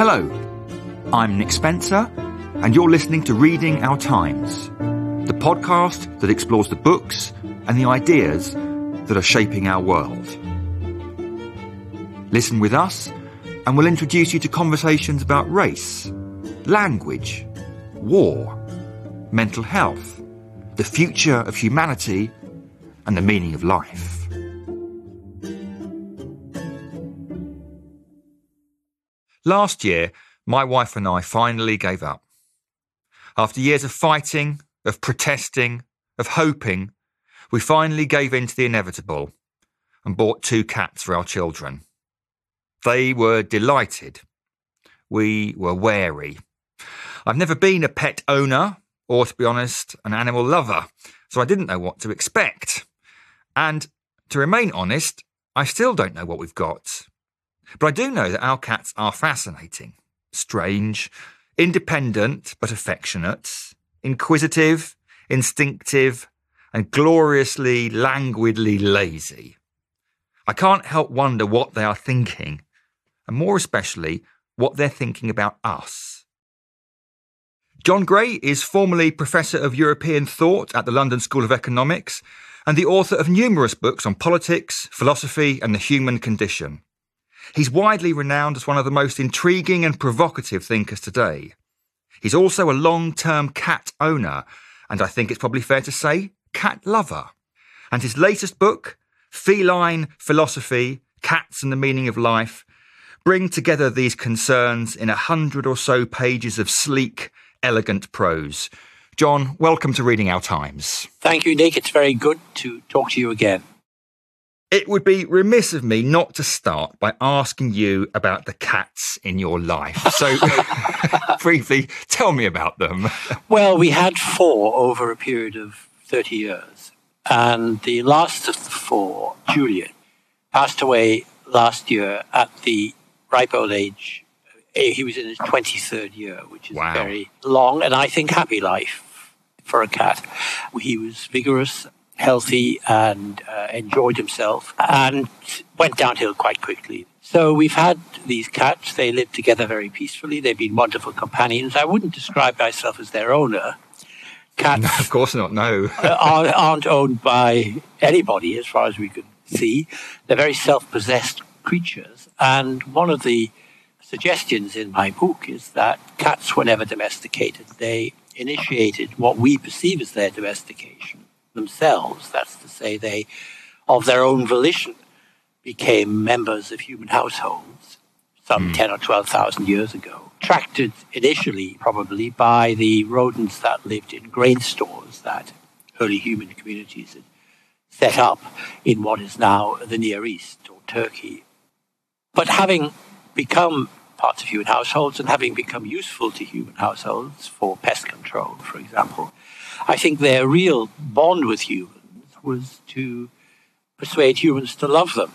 Hello, I'm Nick Spencer, and you're listening to Reading Our Times, the podcast that explores the books and the ideas that are shaping our world. Listen with us, and we'll introduce you to conversations about race, language, war, mental health, the future of humanity, and the meaning of life. Last year, my wife and I finally gave up. After years of fighting, of protesting, of hoping, we finally gave in to the inevitable and bought 2 cats for our children. They were delighted. We were wary. I've never been a pet owner or, to be honest, an animal lover, so I didn't know what to expect. And to remain honest, I still don't know what we've got. But I do know that our cats are fascinating, strange, independent but affectionate, inquisitive, instinctive, and gloriously, languidly lazy. I can't help wonder what they are thinking, and more especially, what they're thinking about us. John Gray is formerly Professor of European Thought at the London School of Economics and the author of numerous books on politics, philosophy, and the human condition. He's widely renowned as one of the most intriguing and provocative thinkers today. He's also a long-term cat owner, and I think it's probably fair to say, cat lover. And his latest book, Feline Philosophy, Cats and the Meaning of Life, bring together these concerns in 100 or so pages of sleek, elegant prose. John, welcome to Reading Our Times. Thank you, Nick. It's very good to talk to you again. It would be remiss of me not to start by asking you about the cats in your life. So, briefly, tell me about them. Well, we had 4 over a period of 30 years. And the last of the 4, Julian, passed away last year at the ripe old age. He was in his 23rd year, which is a very long and I think happy life for a cat. He was vigorous, healthy, and enjoyed himself, and went downhill quite quickly. So we've had these cats. They live together very peacefully. They've been wonderful companions. I wouldn't describe myself as their owner. Cats, no, of course not, no. aren't owned by anybody as far as we could see. They're very self-possessed creatures. And one of the suggestions in my book is that cats were never domesticated. They initiated what we perceive as their domestication themselves. That's to say, they, of their own volition, became members of human households some 10 or 12,000 years ago, attracted initially probably by the rodents that lived in grain stores that early human communities had set up in what is now the Near East or Turkey. But having become parts of human households and having become useful to human households for pest control, for example, I think their real bond with humans was to persuade humans to love them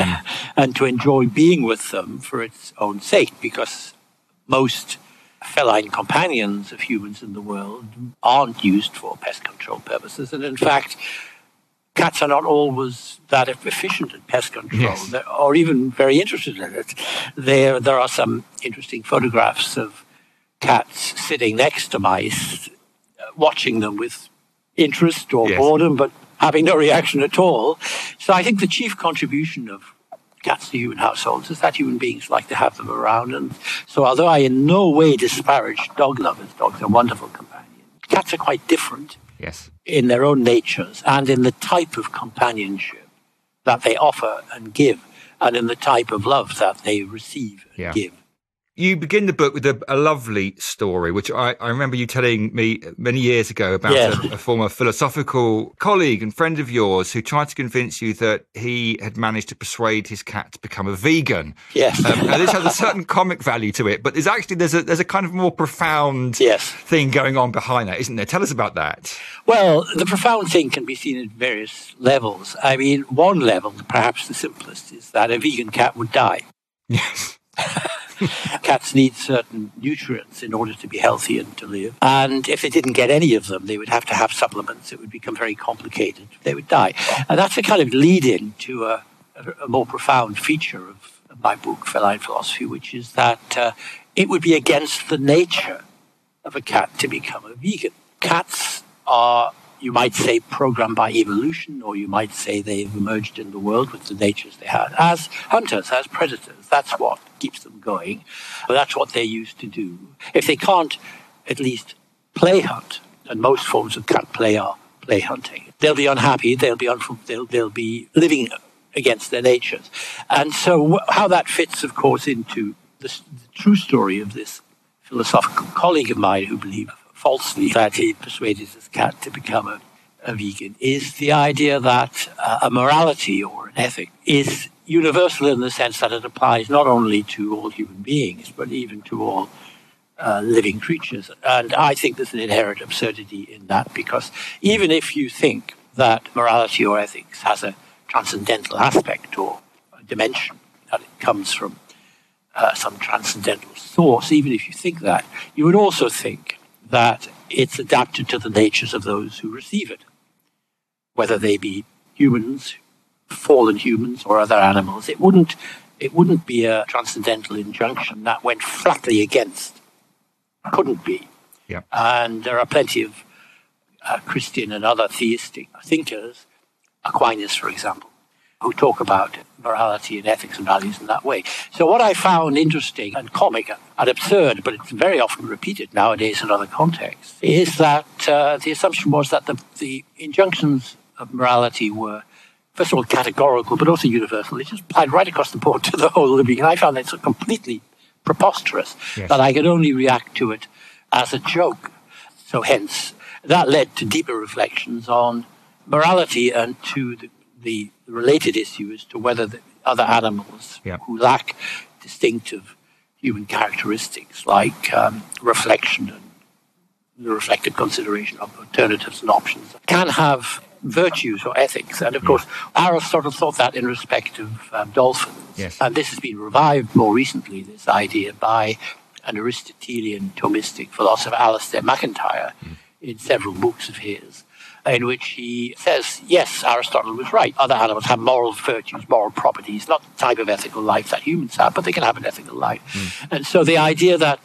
and to enjoy being with them for its own sake, because most feline companions of humans in the world aren't used for pest control purposes. And in fact, cats are not always that efficient at pest control, or even very interested in it. There are some interesting photographs of cats sitting next to mice, watching them with interest or boredom, but having no reaction at all. So I think the chief contribution of cats to human households is that human beings like to have them around. And so although I in no way disparage dog lovers, dogs are wonderful companions, cats are quite different in their own natures and in the type of companionship that they offer and give, and in the type of love that they receive and give. You begin the book with a lovely story, which I remember you telling me many years ago about a former philosophical colleague and friend of yours who tried to convince you that he had managed to persuade his cat to become a vegan. Yes. Now this has a certain comic value to it, but there's a kind of more profound thing going on behind that, isn't there? Tell us about that. Well, the profound thing can be seen at various levels. I mean, one level, perhaps the simplest, is that a vegan cat would die. Yes. Cats need certain nutrients in order to be healthy and to live. And if they didn't get any of them, they would have to have supplements. It would become very complicated. They would die. And that's a kind of lead-in to a more profound feature of my book, Feline Philosophy, which is that it would be against the nature of a cat to become a vegan. Cats are, you might say, programmed by evolution, or you might say they've emerged in the world with the natures they had as hunters, as predators. That's what keeps them going. That's what they're used to do. If they can't at least play hunt, and most forms of cat play are play hunting, they'll be unhappy, they'll be living against their natures. And so how that fits, of course, into the true story of this philosophical colleague of mine who believed falsely that he persuaded his cat to become a vegan is the idea that a morality or an ethic is universal in the sense that it applies not only to all human beings, but even to all living creatures. And I think there's an inherent absurdity in that, because even if you think that morality or ethics has a transcendental aspect or a dimension, that it comes from some transcendental source, even if you think that, you would also think that it's adapted to the natures of those who receive it, whether they be humans, fallen humans, or other animals. It wouldn't be a transcendental injunction that went flatly against. Couldn't be. Yeah. And there are plenty of Christian and other theistic thinkers, Aquinas, for example, who talk about morality and ethics and values in that way. So what I found interesting and comic and absurd, but it's very often repeated nowadays in other contexts, is that the assumption was that the injunctions of morality were, first of all, categorical, but also universal. They just applied right across the board to the whole living. And I found that so completely preposterous that I could only react to it as a joke. So hence, that led to deeper reflections on morality and to the related issue as to whether the other animals who lack distinctive human characteristics like reflection and the reflective consideration of alternatives and options can have virtues or ethics. And of course, Aristotle thought that in respect of dolphins. Yes. And this has been revived more recently, this idea, by an Aristotelian Thomistic philosopher, Alistair MacIntyre, in several books of his, in which he says, yes, Aristotle was right. Other animals have moral virtues, moral properties, not the type of ethical life that humans have, but they can have an ethical life. And so the idea that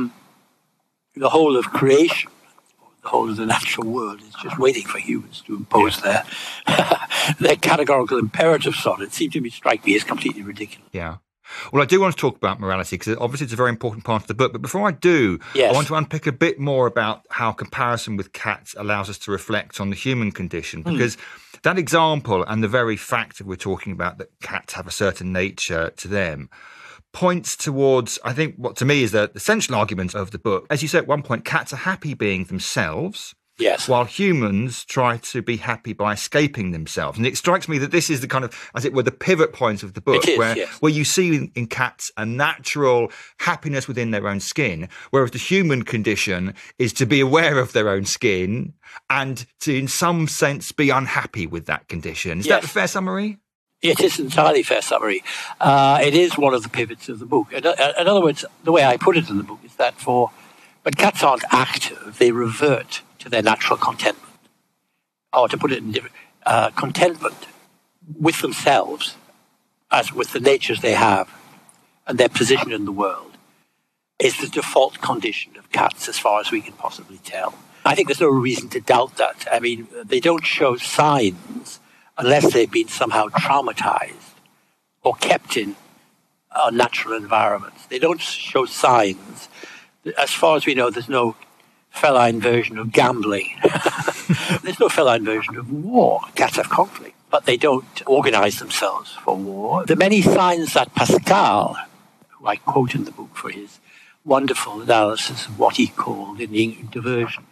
the whole of creation, the whole of the natural world, is just waiting for humans to impose their categorical imperatives on it, seemed to me, strike me as completely ridiculous. Yeah. Well, I do want to talk about morality because obviously it's a very important part of the book. But before I do, I want to unpick a bit more about how comparison with cats allows us to reflect on the human condition. Because that example and the very fact that we're talking about that cats have a certain nature to them points towards, I think, what to me is the essential argument of the book. As you said at one point, cats are happy being themselves. Yes. While humans try to be happy by escaping themselves. And it strikes me that this is the kind of, as it were, the pivot point of the book, where you see in cats a natural happiness within their own skin, whereas the human condition is to be aware of their own skin and to, in some sense, be unhappy with that condition. Is that a fair summary? It is an entirely fair summary. It is one of the pivots of the book. In other words, the way I put it in the book is that when cats aren't active, they revert to their natural contentment. Or to put it in different, contentment with themselves, as with the natures they have, and their position in the world, is the default condition of cats as far as we can possibly tell. I think there's no reason to doubt that. I mean, they don't show signs unless they've been somehow traumatized or kept in unnatural environments. They don't show signs. As far as we know, there's no feline version of gambling. There's no feline version of war. Cats have conflict, but they don't organize themselves for war. The many signs that Pascal, who I quote in the book for his wonderful analysis of what he called in English diversion,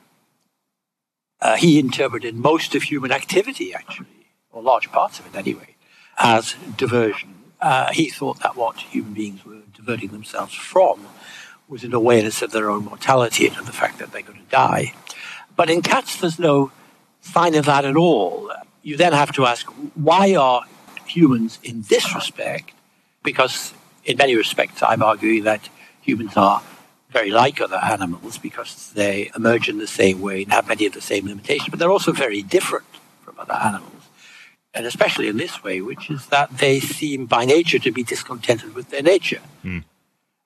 he interpreted most of human activity, actually, or large parts of it anyway, as diversion. He thought that what human beings were diverting themselves from was an awareness of their own mortality and of the fact that they're going to die. But in cats, there's no sign of that at all. You then have to ask, why are humans in this respect? Because in many respects, I'm arguing that humans are very like other animals because they emerge in the same way and have many of the same limitations, but they're also very different from other animals. And especially in this way, which is that they seem by nature to be discontented with their nature.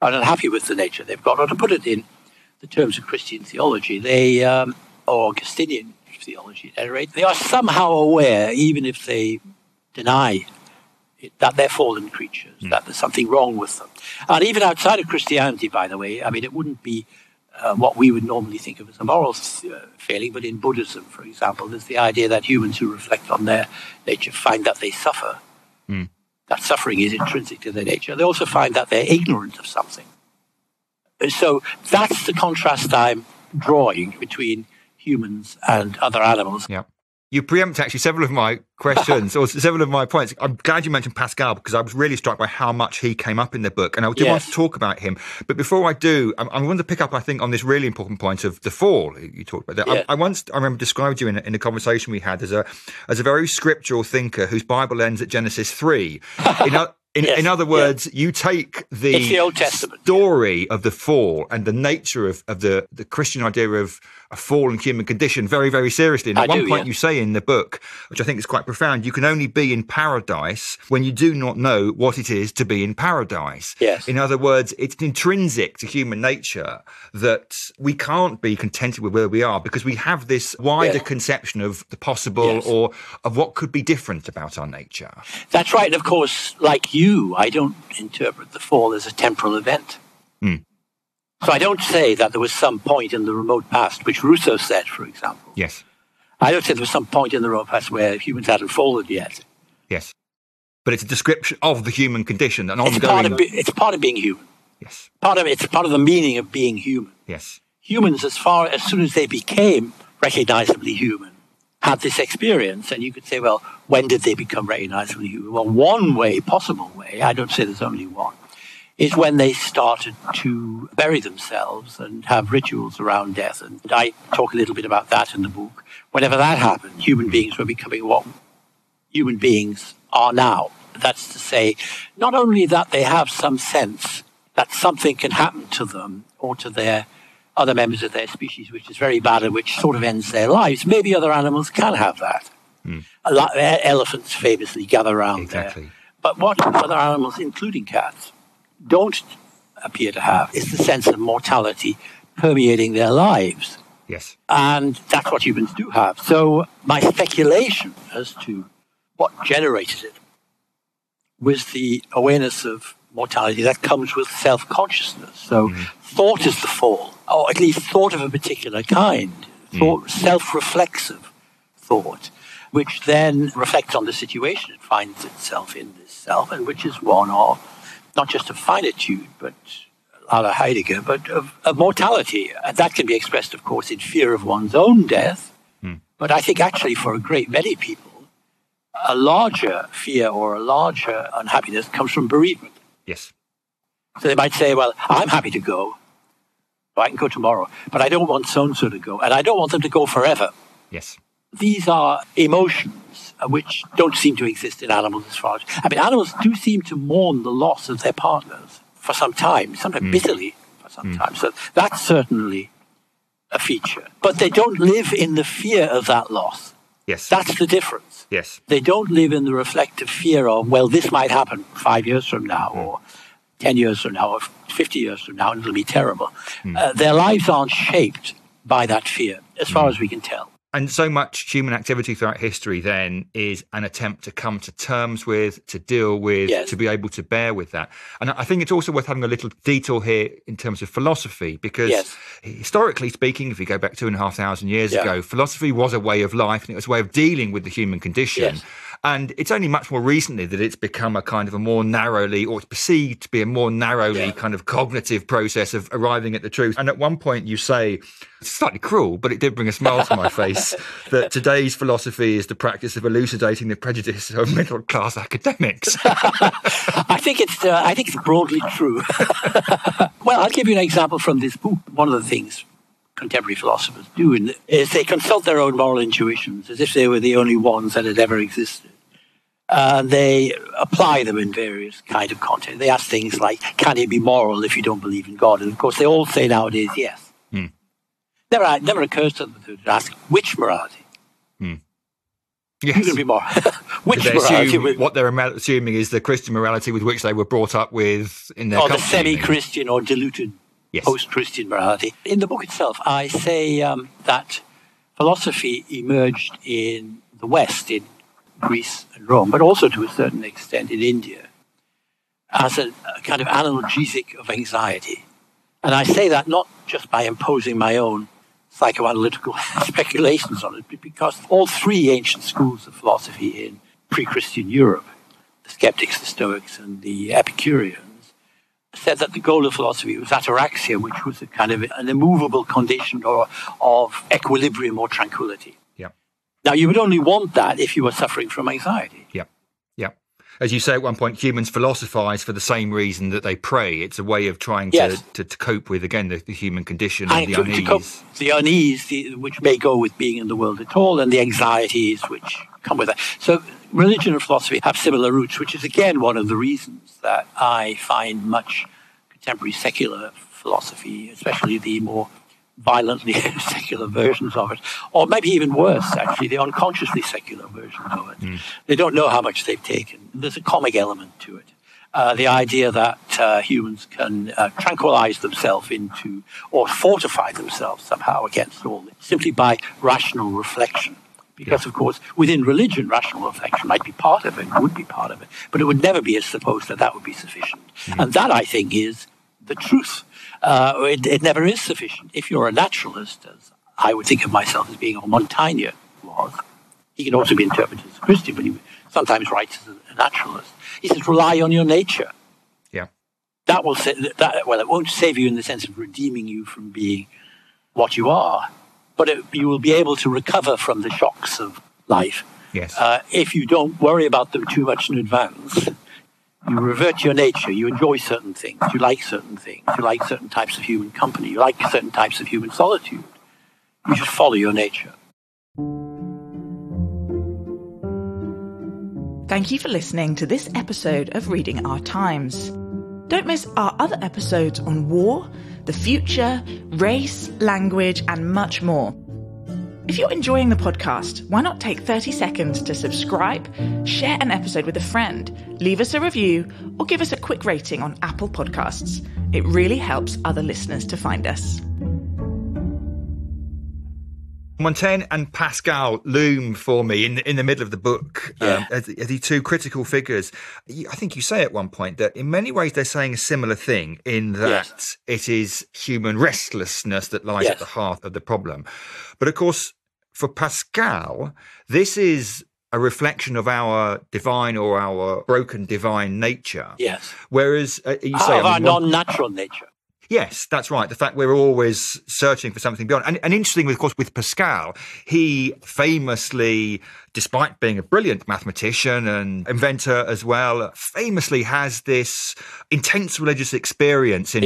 unhappy with the nature they've got. Or to put it in the terms of Christian theology, or Augustinian theology at any rate, they are somehow aware, even if they deny it, that they're fallen creatures, that there's something wrong with them. And even outside of Christianity, by the way, I mean, it wouldn't be what we would normally think of as a moral failing, but in Buddhism, for example, there's the idea that humans who reflect on their nature find that they suffer. That suffering is intrinsic to their nature. They also find that they're ignorant of something. And so that's the contrast I'm drawing between humans and other animals. Yeah. You preempt actually several of my questions or several of my points. I'm glad you mentioned Pascal because I was really struck by how much he came up in the book, and I did want to talk about him. But before I do, I'm going to pick up, I think, on this really important point of the fall you talked about. There. I remember described you in a conversation we had as a very scriptural thinker whose Bible ends at Genesis 3. In other words, you take the Old Testament story of the fall and the nature of the Christian idea of a fallen human condition very, very seriously. And at one point you say in the book, which I think is quite profound, you can only be in paradise when you do not know what it is to be in paradise. Yes. In other words, it's intrinsic to human nature that we can't be contented with where we are because we have this wider conception of the possible or of what could be different about our nature. That's right. And of course, like you, I don't interpret the fall as a temporal event. So I don't say that there was some point in the remote past, which Rousseau said, for example. Yes. I don't say there was some point in the remote past where humans hadn't fallen yet. Yes. But it's a description of the human condition, an ongoing... It's part of being human. Yes. It's part of the meaning of being human. Yes. Humans, as soon as they became recognizably human, had this experience. And you could say, well, when did they become recognizably human? Well, one way, possible way, I don't say there's only one, is when they started to bury themselves and have rituals around death. And I talk a little bit about that in the book. Whenever that happened, human beings were becoming what human beings are now. That's to say, not only that they have some sense that something can happen to them or to their other members of their species, which is very bad and which sort of ends their lives. Maybe other animals can have that. Elephants famously gather around there. But what other animals, including cats, don't appear to have is the sense of mortality permeating their lives. Yes. And that's what humans do have. So my speculation as to what generated it was the awareness of mortality that comes with self-consciousness. So thought is the fall, or at least thought of a particular kind, thought, self-reflexive thought, which then reflects on the situation it finds itself in this self, and which is one of not just of finitude, but a la Heidegger, but of mortality. And that can be expressed, of course, in fear of one's own death. But I think actually for a great many people, a larger fear or a larger unhappiness comes from bereavement. Yes. So they might say, well, I'm happy to go. I can go tomorrow, but I don't want so-and-so to go. And I don't want them to go forever. Yes. These are emotions which don't seem to exist in animals as far as... I mean, animals do seem to mourn the loss of their partners for some time, sometimes bitterly for some time. So that's certainly a feature. But they don't live in the fear of that loss. Yes. That's the difference. Yes. They don't live in the reflective fear of, well, this might happen 5 years from now or 10 years from now or 50 years from now, and it'll be terrible. Their lives aren't shaped by that fear, as far as we can tell. And so much human activity throughout history then is an attempt to come to terms with, to deal with, to be able to bear with that. And I think it's also worth having a little detour here in terms of philosophy, because historically speaking, if you go back 2,500 years ago, philosophy was a way of life and it was a way of dealing with the human condition. And it's only much more recently that it's become a kind of a more narrowly, or it's perceived to be a more narrowly kind of cognitive process of arriving at the truth. And at one point you say, it's slightly cruel, but it did bring a smile to my face, that today's philosophy is the practice of elucidating the prejudice of middle-class academics. I think it's broadly true. Well, I'll give you an example from this book. One of the things contemporary philosophers do is they consult their own moral intuitions as if they were the only ones that had ever existed. And they apply them in various kind of content. They ask things like, can it be moral if you don't believe in God? And of course, they all say nowadays, yes. Never occurs to them to ask, which morality? You can be more. Which they morality? what they're assuming is the Christian morality with which they were brought up with in their country. Or the semi-Christian or diluted post-Christian morality. In the book itself, I say that philosophy emerged in the West, in Greece and Rome, but also to a certain extent in India, as a kind of analgesic of anxiety. And I say that not just by imposing my own psychoanalytical speculations on it, but because all three ancient schools of philosophy in pre-Christian Europe, the skeptics, the Stoics, and the Epicureans, said that the goal of philosophy was ataraxia, which was a kind of an immovable condition of equilibrium or tranquility. Yeah. Now, you would only want that if you were suffering from anxiety. Yeah. Yeah. As you say at one point, humans philosophize for the same reason that they pray. It's a way of trying to cope with, again, the human condition and the unease. To cope the unease, which may go with being in the world at all, and the anxieties which come with that. So religion and philosophy have similar roots, which is, again, one of the reasons that I find much contemporary secular philosophy, especially the more violently secular versions of it, or maybe even worse, actually, the unconsciously secular versions of it. They don't know how much they've taken. There's a comic element to it. The idea that humans can tranquilize themselves into, or fortify themselves somehow against all this, simply by rational reflection. Because, of course, within religion, rational reflection might be part of it, would be part of it, but it would never be supposed that would be sufficient. And that, I think, is the truth. It never is sufficient. If you're a naturalist, as I would think of myself as being, or Montaigne was, he can also be interpreted as a Christian, but he sometimes writes as a naturalist. He says, rely on your nature. Yeah. That will say that. Well, it won't save you in the sense of redeeming you from being what you are, but you will be able to recover from the shocks of life. Yes. If you don't worry about them too much in advance. You revert to your nature. You enjoy certain things. You like certain things. You like certain types of human company. You like certain types of human solitude. You should follow your nature. Thank you for listening to this episode of Reading Our Times. Don't miss our other episodes on war, the future, race, language, and much more. If you're enjoying the podcast, why not take 30 seconds to subscribe, share an episode with a friend, leave us a review, or give us a quick rating on Apple Podcasts. It really helps other listeners to find us. Montaigne and Pascal loom for me in the middle of the book as the two critical figures. I think you say at one point that in many ways they're saying a similar thing in that it is human restlessness that lies at the heart of the problem. But of course, for Pascal, this is a reflection of our divine or our broken divine nature. Yes. Whereas you say our non-natural nature. Yes, that's right. The fact we're always searching for something beyond. And interestingly, of course, with Pascal, he famously, despite being a brilliant mathematician and inventor as well, famously has this intense religious experience in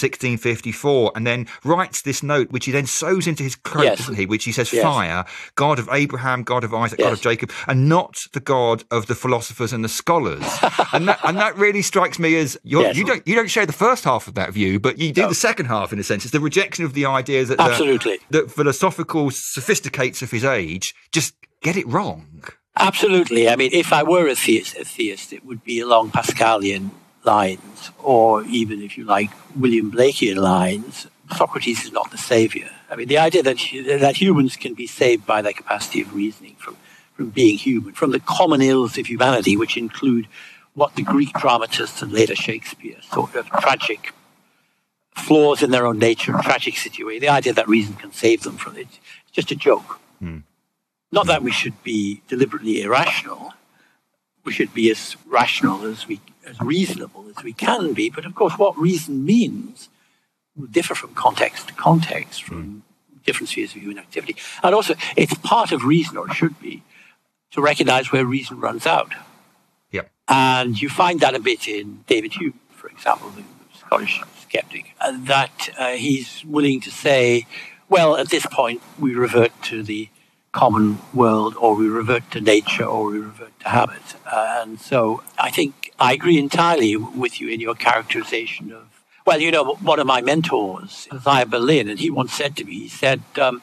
1654 and then writes this note, which he then sews into his cloak, doesn't he? Which he says, fire, God of Abraham, God of Isaac, God of Jacob, and not the God of the philosophers and the scholars. and that really strikes me as you don't share the first half of that view, but you do the second half in a sense. It's the rejection of the idea that the philosophical sophisticates of his age just get it wrong. Absolutely. I mean, if I were a theist, it would be along Pascalian lines, or even, if you like, William Blakean lines. Socrates is not the saviour. I mean, the idea that humans can be saved by their capacity of reasoning from being human, from the common ills of humanity, which include what the Greek dramatists and later Shakespeare sort of tragic flaws in their own nature, tragic situation. The idea that reason can save them from it, it's just a joke. Not that we should be deliberately irrational. We should be as rational as reasonable as we can be. But of course, what reason means will differ from context to context, from different spheres of human activity. And also, it's part of reason, or it should be, to recognize where reason runs out. Yep. And you find that a bit in David Hume, for example, the Scottish skeptic, that he's willing to say, well, at this point, we revert to the common world, or we revert to nature, or we revert to habit. And so I think I agree entirely with you in your characterization of, well, you know, one of my mentors, Isaiah Berlin, and he once said to me, he said,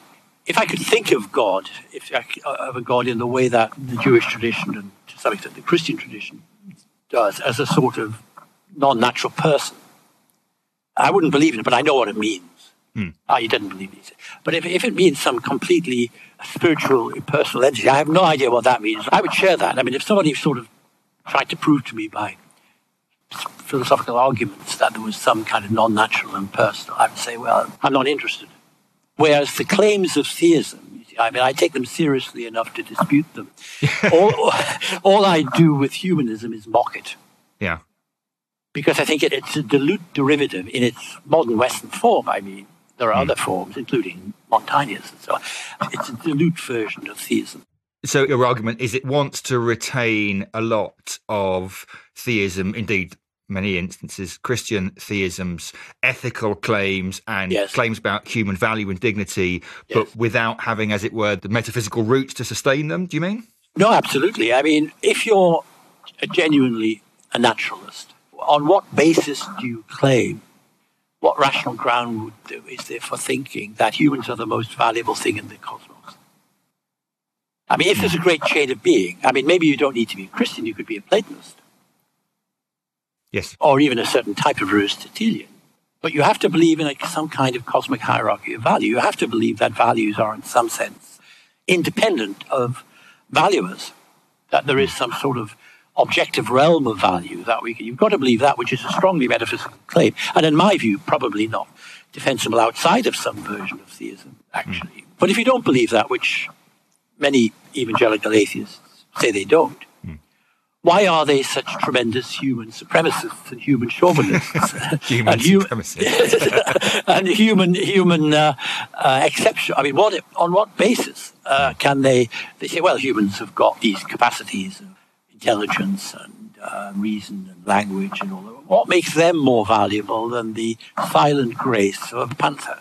if I could think of God, of a God in the way that the Jewish tradition and to some extent the Christian tradition does, as a sort of non-natural person, I wouldn't believe in it, but I know what it means. You didn't believe it. But if it means some completely spiritual, impersonal entity, I have no idea what that means. I would share that. I mean, if somebody sort of tried to prove to me by philosophical arguments that there was some kind of non-natural and personal, I would say, well, I'm not interested. Whereas the claims of theism, I mean, I take them seriously enough to dispute them. all I do with humanism is mock it. Yeah. Because I think it's a dilute derivative in its modern Western form. I mean, there are other forms, including Montaigne's and so on. It's a dilute version of theism. So your argument is it wants to retain a lot of theism, indeed, many instances, Christian theism's ethical claims and claims about human value and dignity, but without having, as it were, the metaphysical roots to sustain them, do you mean? No, absolutely. I mean, if you're genuinely a naturalist, on what basis do you claim, what rational ground is there for thinking that humans are the most valuable thing in the cosmos? I mean, if there's a great chain of being, I mean, maybe you don't need to be a Christian, you could be a Platonist. Yes. Or even a certain type of Aristotelian. But you have to believe in some kind of cosmic hierarchy of value. You have to believe that values are in some sense independent of valuers, that there is some sort of objective realm of value that you've got to believe that, which is a strongly metaphysical claim. And in my view, probably not defensible outside of some version of theism, actually. But if you don't believe that, which many evangelical atheists say they don't, why are they such tremendous human supremacists and human chauvinists? and human exception? I mean, on what basis can they say, well, humans have got these capacities of intelligence and reason and language and all that. What makes them more valuable than the silent grace of a panther?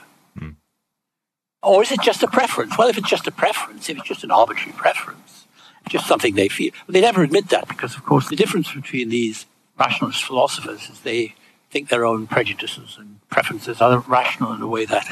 Or is it just a preference? Well, if it's just a preference, if it's just an arbitrary preference, just something they feel. But they never admit that because, of course, the difference between these rationalist philosophers is they think their own prejudices and preferences are rational in a way that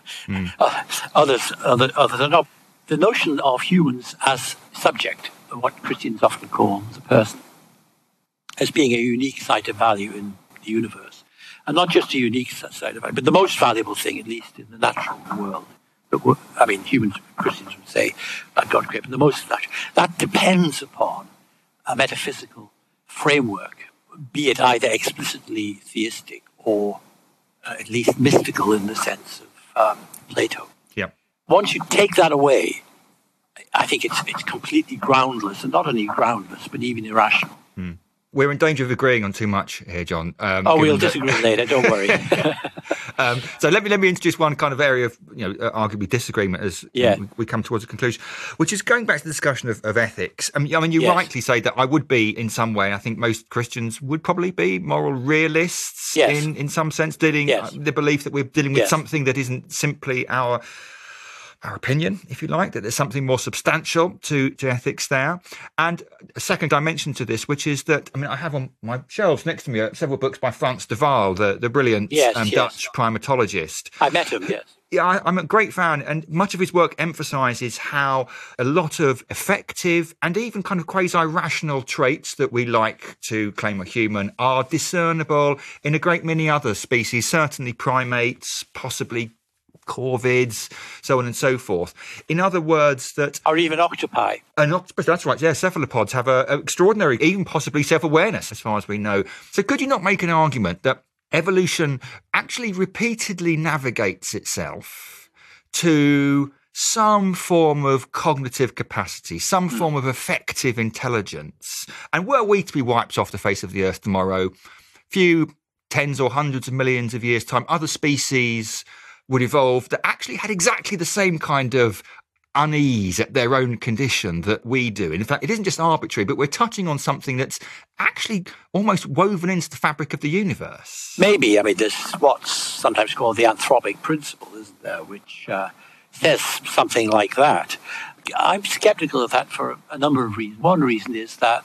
others are not. The notion of humans as subject, what Christians often call the person, as being a unique site of value in the universe, and not just a unique site of value, but the most valuable thing, at least in the natural world. I mean, Christians would say that God created the most natural. That depends upon a metaphysical framework, be it either explicitly theistic or at least mystical in the sense of Plato. Yeah. Once you take that away, I think it's completely groundless, and not only groundless, but even irrational. We're in danger of agreeing on too much here, John. We'll disagree later. Don't worry. So let me introduce one kind of area of arguably disagreement as we come towards a conclusion, which is going back to the discussion of ethics. I mean, you rightly say that I would be in some way. I think most Christians would probably be moral realists in some sense, dealing the belief that we're dealing with something that isn't simply our opinion, if you like, that there's something more substantial to ethics there. And a second dimension to this, which is that, I mean, I have on my shelves next to me several books by Frans de Waal, the brilliant Dutch primatologist. I met him, yes. Yeah, I'm a great fan, and much of his work emphasises how a lot of effective and even kind of quasi-rational traits that we like to claim are human are discernible in a great many other species, certainly primates, possibly corvids, so on and so forth. In other words, that... Or even octopi. An octopus, that's right, yeah. Cephalopods have an extraordinary, even possibly self-awareness, as far as we know. So could you not make an argument that evolution actually repeatedly navigates itself to some form of cognitive capacity, some form of effective intelligence? And were we to be wiped off the face of the earth tomorrow, few tens or hundreds of millions of years' time, other species would evolve that actually had exactly the same kind of unease at their own condition that we do. And in fact, it isn't just arbitrary, but we're touching on something that's actually almost woven into the fabric of the universe. Maybe. I mean, there's what's sometimes called the anthropic principle, isn't there, which says something like that. I'm skeptical of that for a number of reasons. One reason is that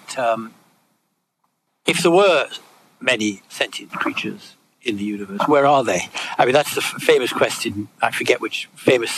if there were many sentient creatures in the universe, where are they? I mean, that's the famous question. I forget which famous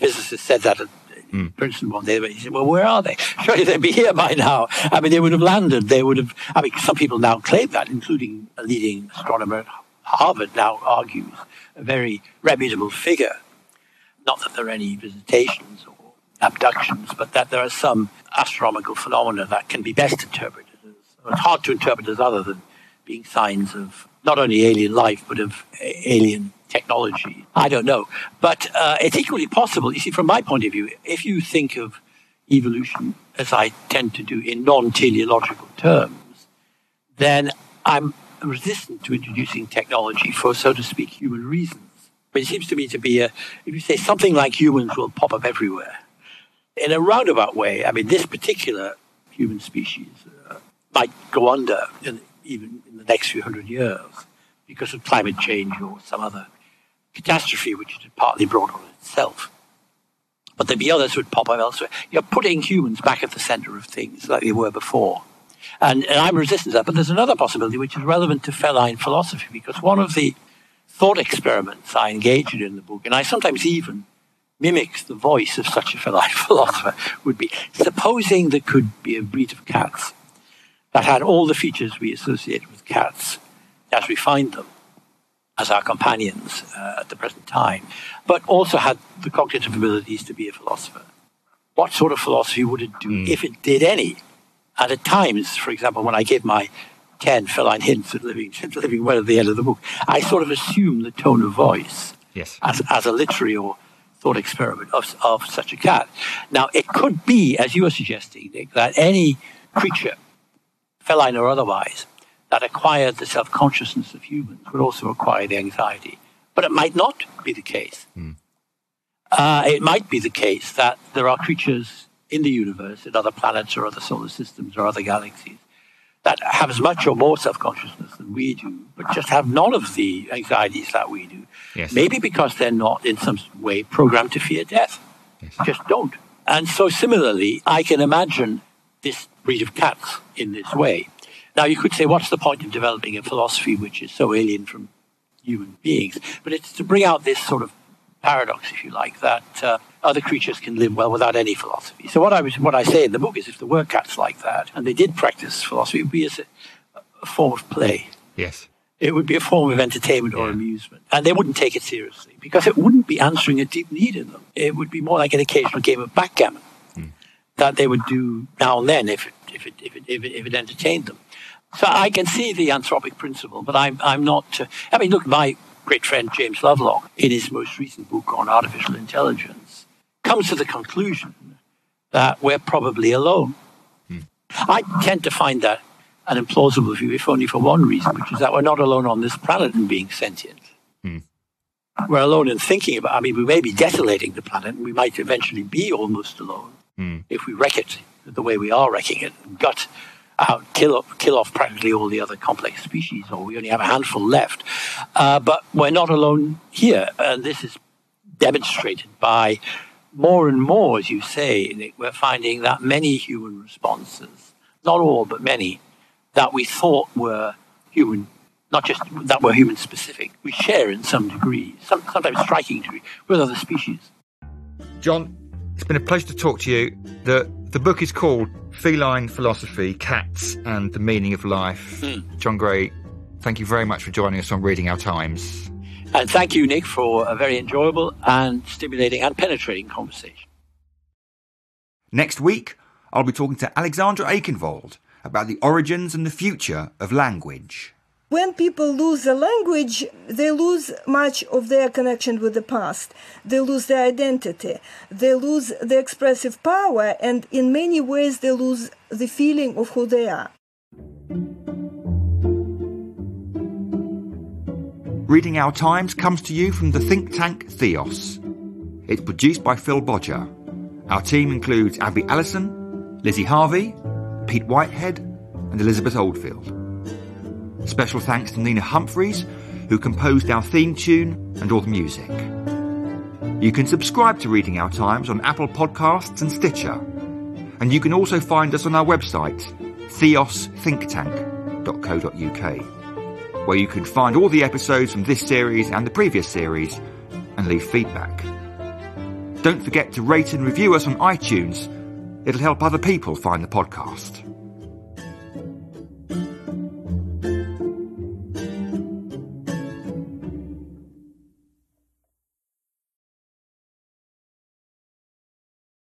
physicist said that at Princeton one day. He said, well, where are they? Surely they'd be here by now. I mean, they would have landed. Some people now claim that, including a leading astronomer at Harvard now argues, a very reputable figure. Not that there are any visitations or abductions, but that there are some astronomical phenomena that can be best interpreted it's hard to interpret as other than being signs of not only alien life, but of alien technology. I don't know. But it's equally possible, you see, from my point of view, if you think of evolution, as I tend to do, in non-teleological terms, then I'm resistant to introducing technology for, so to speak, human reasons. But it seems to me to be, if you say something like humans will pop up everywhere, in a roundabout way, I mean, this particular human species might go under even in the next few hundred years because of climate change or some other catastrophe which it had partly brought on itself. But there'd be others who would pop up elsewhere. You're putting humans back at the center of things like they were before. And I'm resistant to that. But there's another possibility which is relevant to feline philosophy, because one of the thought experiments I engage in the book, and I sometimes even mimics the voice of such a feline philosopher, would be supposing there could be a breed of cats that had all the features we associate with cats as we find them as our companions at the present time, but also had the cognitive abilities to be a philosopher. What sort of philosophy would it do if it did any? And at times, for example, when I give my 10 feline hints at living well at the end of the book, I sort of assume the tone of voice as a literary or thought experiment of such a cat. Now, it could be, as you were suggesting, Nick, that any creature, feline or otherwise, that acquired the self-consciousness of humans would also acquire the anxiety. But it might not be the case. It might be the case that there are creatures in the universe, in other planets or other solar systems or other galaxies, that have as much or more self-consciousness than we do, but just have none of the anxieties that we do. Yes. Maybe because they're not in some way programmed to fear death. Yes. Just don't. And so similarly, I can imagine this breed of cats in this way. Now, you could say, what's the point of developing a philosophy which is so alien from human beings? But it's to bring out this sort of paradox, if you like, that other creatures can live well without any philosophy. So what I say in the book is, if there were cats like that, and they did practice philosophy, it would be as a form of play. Yes. It would be a form of entertainment or amusement. And they wouldn't take it seriously, because it wouldn't be answering a deep need in them. It would be more like an occasional game of backgammon that they would do now and then if it entertained them. So I can see the anthropic principle, but I'm not... I mean, look, my great friend James Lovelock, in his most recent book on artificial intelligence, comes to the conclusion that we're probably alone. I tend to find that an implausible view, if only for one reason, which is that we're not alone on this planet in being sentient. We're alone in thinking about... I mean, we may be desolating the planet, and we might eventually be almost alone if we wreck it the way we are wrecking it, and gut out, kill off practically all the other complex species, or we only have a handful left. But we're not alone here, and this is demonstrated by more and more, as you say, Nick, we're finding that many human responses, not all, but many, that we thought were human, not just that were human specific, we share in some degree, sometimes striking degree, with other species. John, it's been a pleasure to talk to you. The book is called Feline Philosophy, Cats and the Meaning of Life. John Gray, thank you very much for joining us on Reading Our Times. And thank you, Nick, for a very enjoyable and stimulating and penetrating conversation. Next week, I'll be talking to Alexandra Aikenvold about the origins and the future of language. When people lose a language, they lose much of their connection with the past. They lose their identity. They lose their expressive power, and in many ways they lose the feeling of who they are. Reading Our Times comes to you from the think tank Theos. It's produced by Phil Bodger. Our team includes Abby Allison, Lizzie Harvey, Pete Whitehead and Elizabeth Oldfield. Special thanks to Nina Humphreys, who composed our theme tune and all the music. You can subscribe to Reading Our Times on Apple Podcasts and Stitcher. And you can also find us on our website, theosthinktank.co.uk, where you can find all the episodes from this series and the previous series and leave feedback. Don't forget to rate and review us on iTunes. It'll help other people find the podcast.